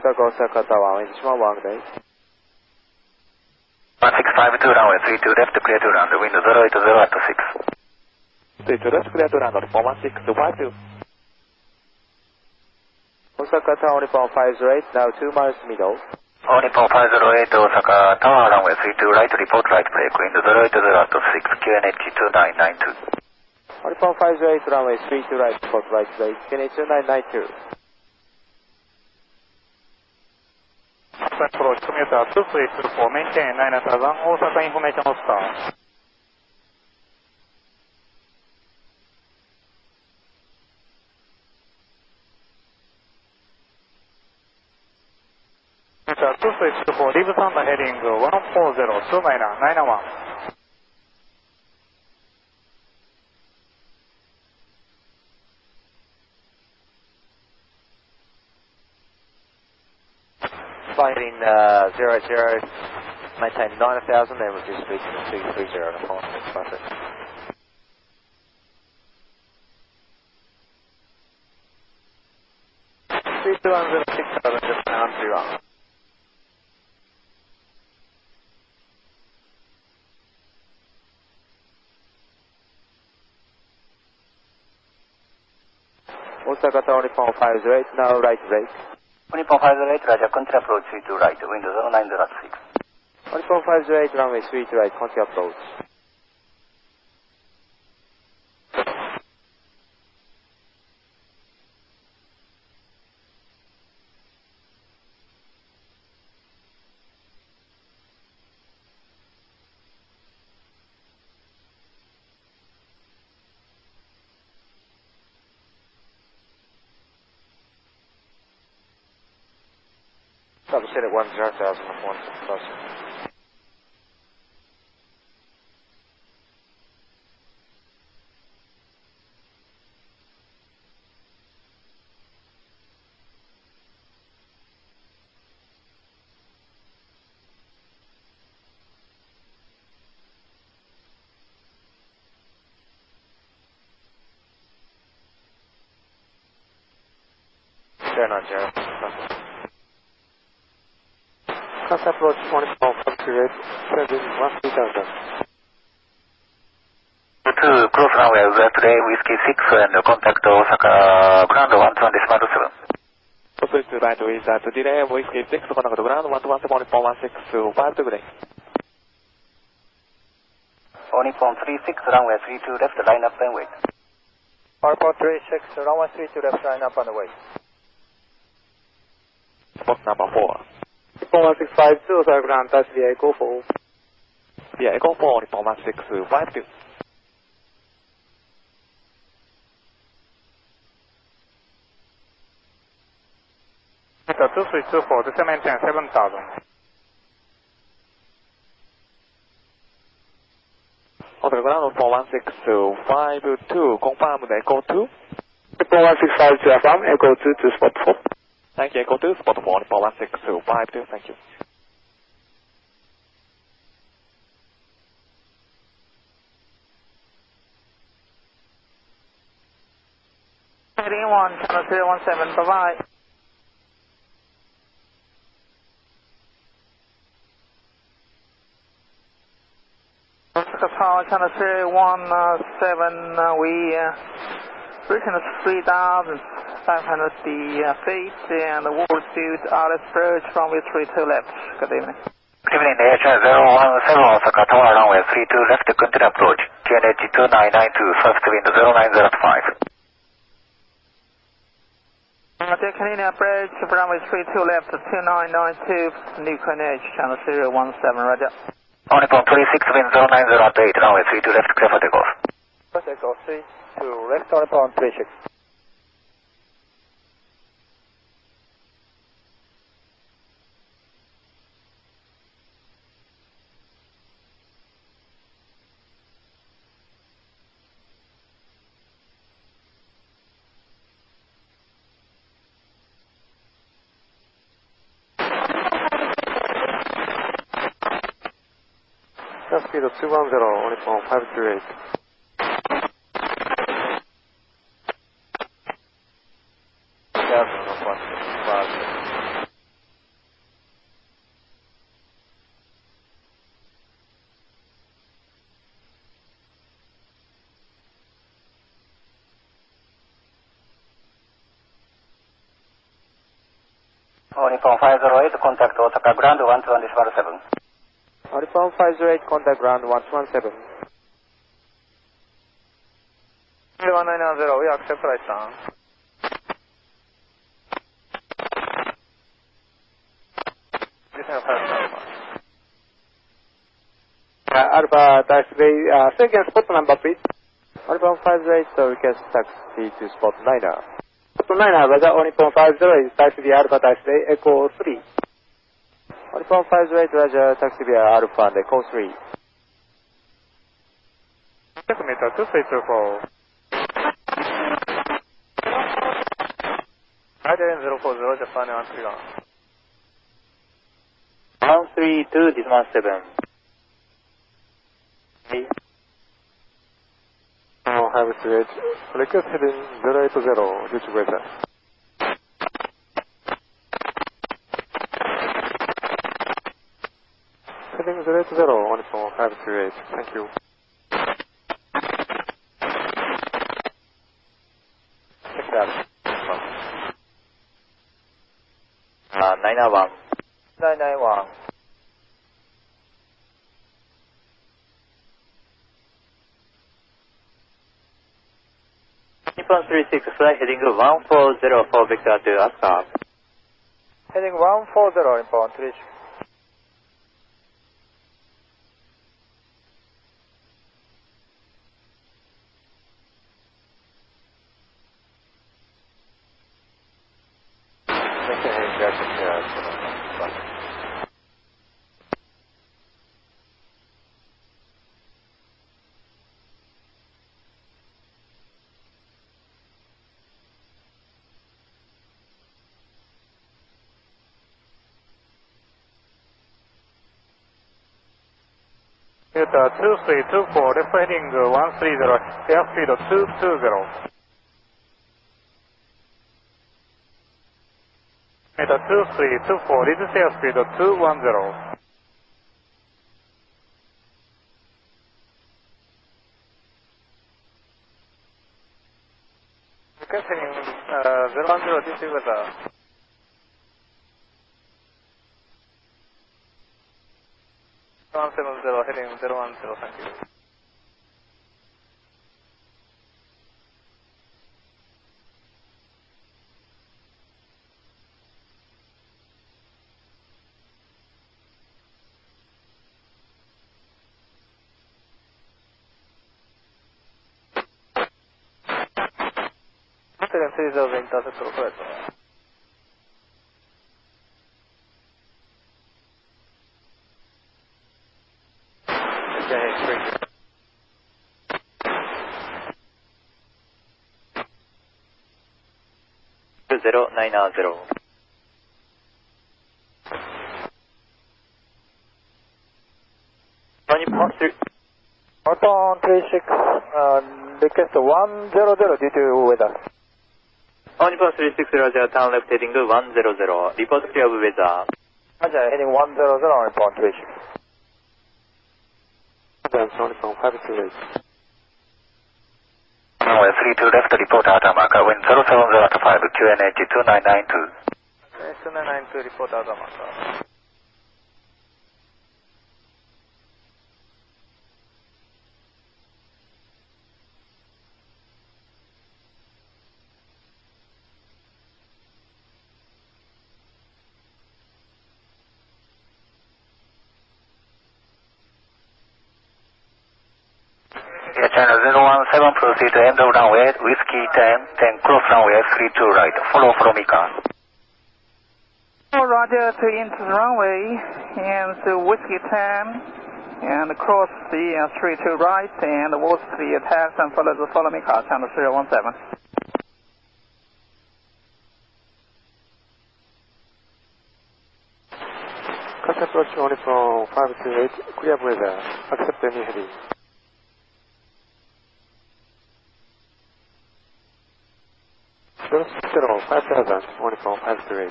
Osaka Tower, Inchima, one day. 1652 runway 32 left, clear to land, wind 080 at 6. 32 left, clear to land, 41652. Osaka Tower, Nippon 508, now 2 miles middle. Nippon 508, Osaka Tower, runway 32 right, report right break, wind 080 at 6, QNH 2992. Nippon 508, runway 32 right, report right break, QNH 2992. Approach commuter 2324, maintain 9000, Osaka information of star. Commuter 2324, leave Sanda heading 1402991. Flying 00, maintain 9000, then reduce speed to 230 on a 46 buffer. Just down to Osaka Tower, Nippon 508, now right break. Nippon 508, Raja, country approach 32 right, wind 090 at 6. Nippon 508, runway 32 right, country approach. Double set at 10,000 on 16 plus. Turn on, Jared. Cross approach 24, period, sending 13,000. 2, cross runway, today whiskey 6 and contact Osaka ground 120.7. Proceed to right with that delay, whiskey 6, contact ground 121.165 degree. Nippon 36, runway 32 left, line up and wait. Nippon 36, runway 32 left, line up and wait. Spot number 4. Nippon 1652, Osaka ground, touch the Echo 4. Yeah, Echo 4, Nippon 1652. Commuter 2324, this maintain 7000. Osaka ground 41652, confirm the Echo 2. Nippon 1652, affirm, Echo 2 to spot 4. Thank you, Echo 2, spot 4, Nippon 16252, thank you. Heading 1, channel 017, bye-bye. Osaka Tower, channel 017, we reaching 3,500 feet and the wall speed RS approach from 32 left. Good evening. Good evening, Air Channel 017, Osaka Tower, runway 32 left, continue approach, QNH 2992, first wind 090 at 5. Canadian approach, runway 32 left, 2992, new QNH, channel 017, roger. Nippon 36, wind 090 at 8, runway 32 left, clear for takeoff. First takeoff, 3 to left, Nippon 36. Speed 210, Nippon 528. Nippon 508, contact Osaka Ground 121 decimal 7. Nippon 508, contact ground 117. 1990, we accept right down. Alpha Taxi Bay, second spot number please. Nippon 508, request taxi to spot 9er. Spot 9er, Roger, Nippon 508, Taxi Bay Alpha Taxi Bay, Echo 3. Nippon 508, Roger, Taxi Bay Alpha and Echo 3. Meter 2324. Idea 040, Japan 131. 132, decimal 7. Okay. Have straight. Request heading 080, reach weather. Heading 080, on phone 528. Thank you. Check that. 991. 991. Nippon 36, flight heading 140 vector to Asuka. Heading 140, Nippon 36. Delta 2324, left heading 130, airspeed 220. Delta 2324, reduce airspeed 210. Request heading 010, this is weather. 170, heading 010, thank you. Second 3000 intercept correct. Okay, 090. Nippon 36, request 100 due to weather. Nippon 36, Roger, turn left heading 100, report clear of weather. Roger, heading 100, Nippon 36. Nippon 528. Runway 32 left, report Atamaka, wind 070 at 5, QNH 2992. 2992, report Atamaka. China 017, proceed to end of runway, Whiskey 10, cross runway 32 right, follow from Ika. Roger, to enter the runway, and the Whiskey 10, and cross the 32 right, and watch the tax and follow me car, channel 017. Contact approach only from 528, clear weather, accept any heading. 5000, only from 528.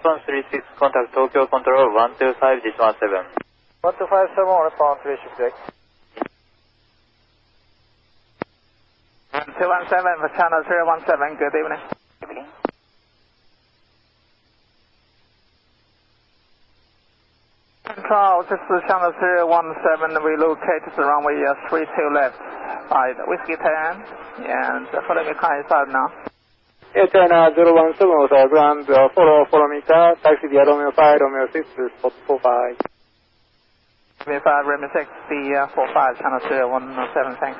136, contact Tokyo Control 125, this 17. 1257, respond 3 shift direct. 217 for channel 017, good evening. Evening. Control, this is channel 017, relocate to runway 32 left, by Whiskey 10, and follow me kind side now. Air China 017, ground, follow me car, taxi via Romeo 5, Romeo 6 to spot 45. Romeo 5, Romeo 6, the 45, channel 017, thanks.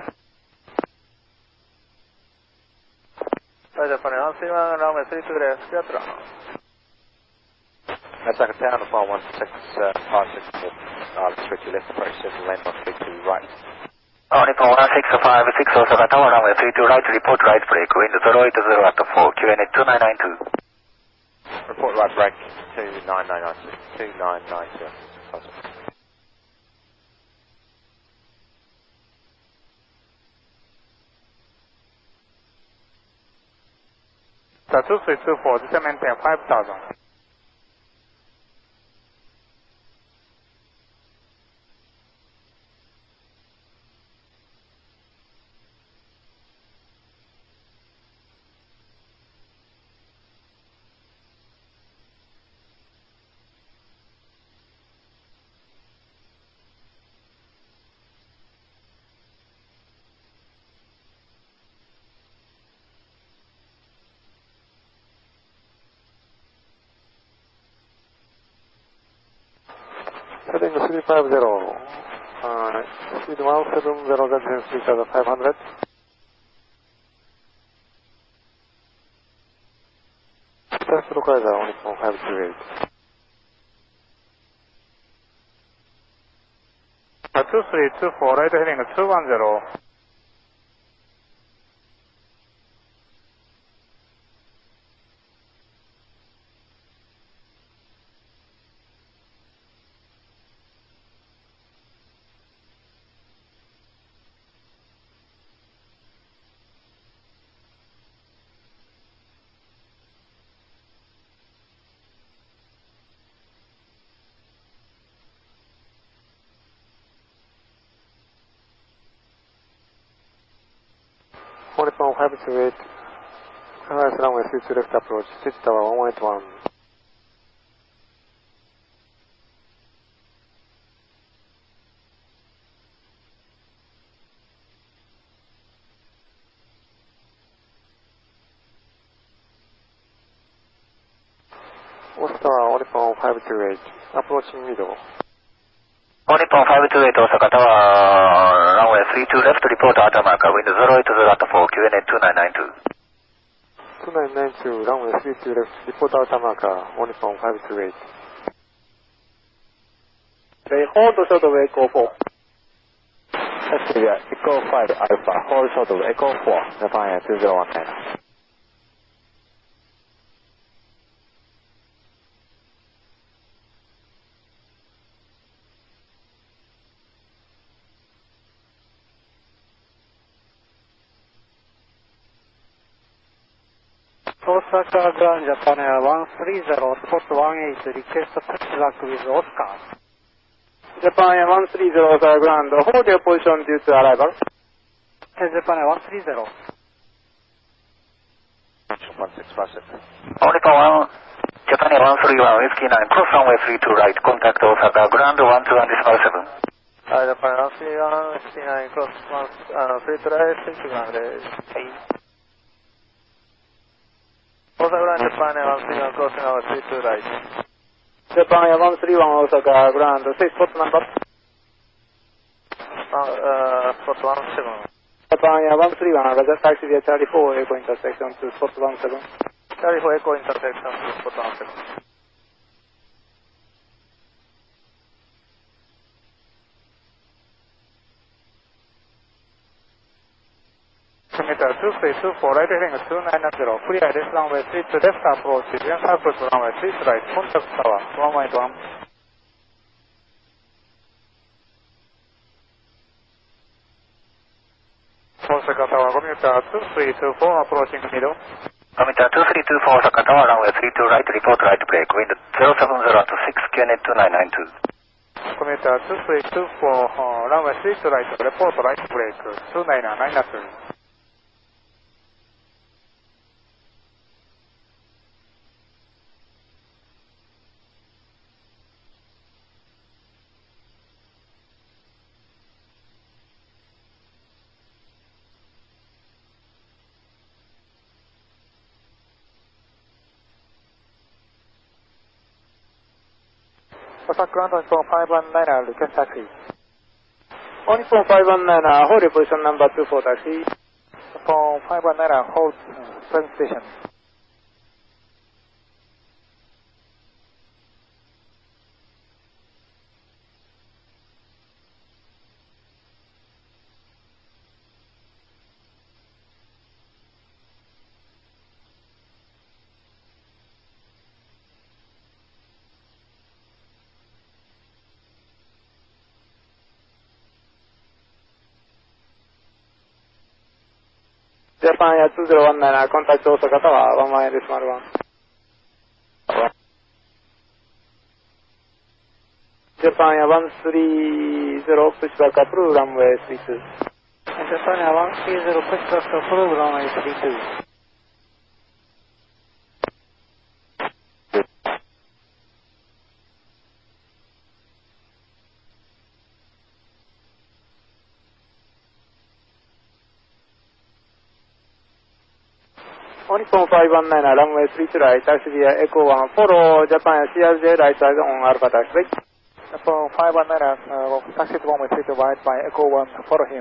Japan 131, runway 32 left, clear to runway. Japan 10, 416, 564, straight to left, approach 7, land 132 right. Nippon 1656, Osaka Tower, runway 32 right, report right brake, wind 080 at 4, QNH 2992. Report right brake, 2992. The 2324, this is maintain 5000. Heading 350, speed 170, 3500. Test localizer, Nippon 528. 2324, right heading 210. Nippon 528, Sunrise runway 32 left approach, Switch Tower 181. Osaka Nippon 528, approaching middle. Nippon 528, Osaka Tower, runway 32 left, report Atamarka, wind 080 at 4, QNH 2992. 2992, runway 32 left, report Atamarka, Nippon 528. They hold short of Echo 4. Taxi via Echo 5 Alpha, hold short of Echo 4, Japan Air 2019. Osaka Grand Japan Air 130, spot 18, request touchback with Oscar. Japan Air 130, Osaka Grand, hold your position due to arrival. Japan Air 130. 1657. Nippon 1, Japan Air 131, Whiskey 9, cross runway 32 right, contact Osaka, ground 121.7. Japan Air 131, Whiskey 9, cross 32 right, 61. Osaka Grand, Japan Air 131, crossing our 32 right. Japan Air 131, Osaka Grand, say spot number. Spot 17. Japan Air 131, Roger, taxi via Charlie 4, Echo intersection to spot 17. Charlie 4, Echo intersection to spot 17. Meter 2324, right heading 290, clear this runway 32 left approach, then circle to runway 32 right, contact tower, 181. Osaka Tower, commuter 2324, approaching middle. Commiter 2324 Osaka Tower, runway 32 right, report right break, wind 070 at 6, QNet 2992. Commuter 2324, runway 32 right, report right break, 2992. Osaka ground on Nippon 519, request taxi. On Nippon 519, hold your position number 24 taxi. Nippon 519, hold present station. Japan Air 2019, contact Osaka Tower, 1 decimal 1. Japan Air 130, push back approve, runway 32. Japan Air 130, push back approve, runway 32. Nippon 519, runway 32 right, taxi via Echo 1, follow Japan CRJ right side on Alpha taxi. Nippon 519, taxi to runway 32 right by Echo 1, follow him.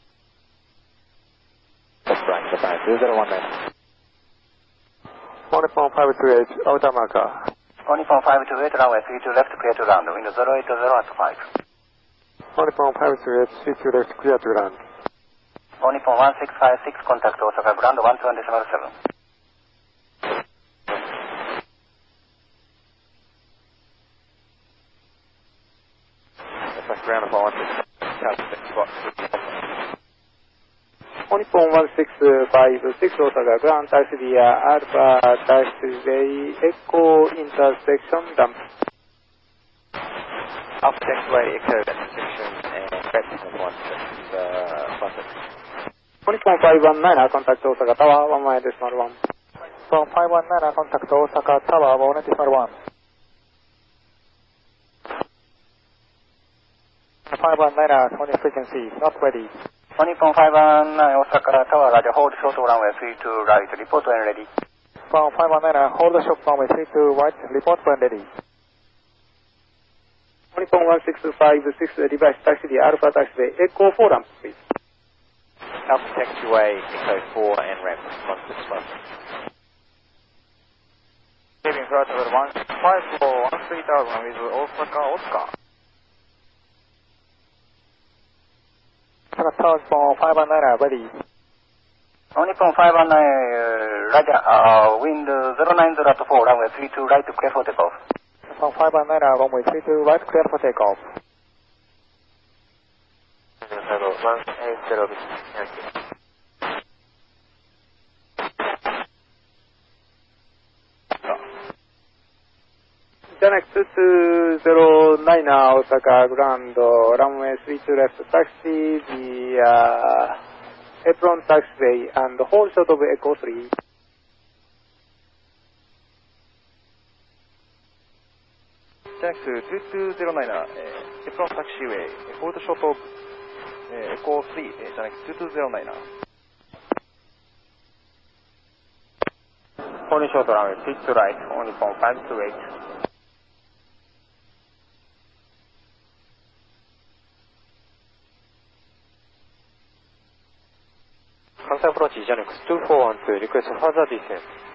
That's right, Japan 2019. Nippon 528, outer marker. Nippon 528, runway 32 left, clear to land, wind 080 at 5. Nippon 528, 32 left, clear to land. Nippon 1656, contact Osaka ground 12.7. Ground for 1656, spot. Nippon 1656, Osaka ground, taxi via Alpha taxiway, Echo intersection, dump. Alpha taxiway, Echo intersection, and Bedford 1, Sussex. Nippon 519, contact Osaka Tower, 1 decimal 1. Nippon 519, contact Osaka Tower, 1 decimal 1. 519, Tony frequency, not ready. Nippon 519, Osaka Tower, radio hold short runway 32 right, report when ready. Nippon 519, hold short runway 32 right, report when ready. Nippon 1656, device taxi via Alpha taxiway, Echo 4 ramp, please. Alpha taxiway, Echo 4 and ramp 161. Leaving flight level 154, 13000 with Osaka Oscar. Osaka Tower, Nippon 519, ready. Nippon 519, radar, wind 090 at 4, runway 32 right, clear for takeoff. Nippon 519, runway 32 right, clear for takeoff. Hello, 180, thank you. Janek 2209, Osaka ground, runway 32 left, taxi via Apron taxiway and hold short of Echo 3. Janek 2209, Apron taxiway, hold short of Echo 3, Janek 2209. Only short runway, pitch to right, only from 528. Contact approach Janek 2412, request further descent.